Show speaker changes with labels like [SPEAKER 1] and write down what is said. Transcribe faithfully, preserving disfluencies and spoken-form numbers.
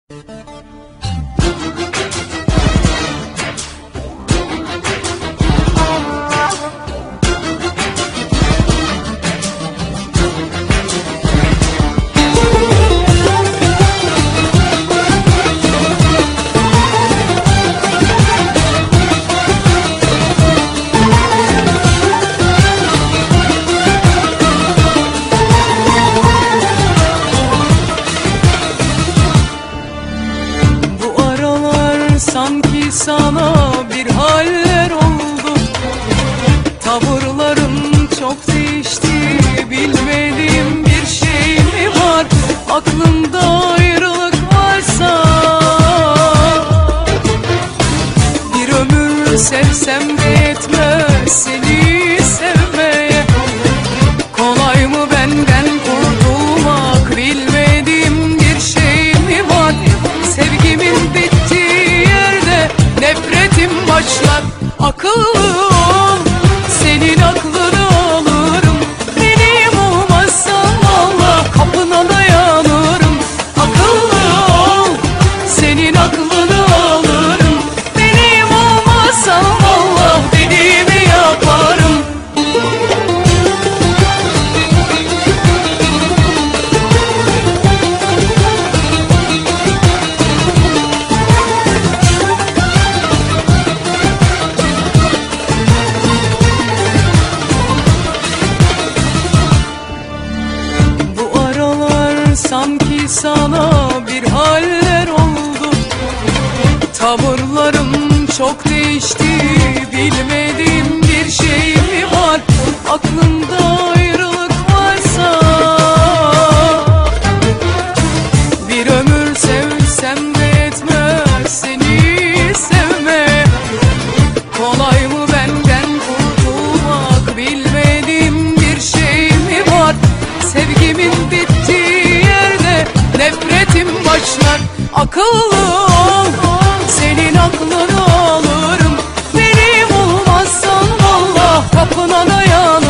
[SPEAKER 1] Sanki sana bir haller oldu, tavırların çok değişti. Bilmediğim bir şey mi var, aklımda ayrılık varsa? Bir ömür sevsem de yetmez seni sevmeye. Kolay mı benden kurtulmak, bilmediğim bir şey mi var? Sevgimin bittiği yerde nefretim başlar. Akıllı ol, senin aklını alırım. Benim olmazsan valla kapına dayanırım. Akıllı ol, senin aklını alırım. Benim olmazsan valla dediğimi yaparım. Sanki sana bir haller oldu, tavırlarım çok değişti. Bilmediğim bir şey mi var, aklımda ayrılık varsa? Bir ömür sevsem de yetmez seni sevme. Kolay mı benden kurtulmak, bilmediğim bir şey mi var? Sevgimin bittiği nefretim başlar. Akıllı ol, senin aklını alırım. Benim olmazsan valla kapına dayan.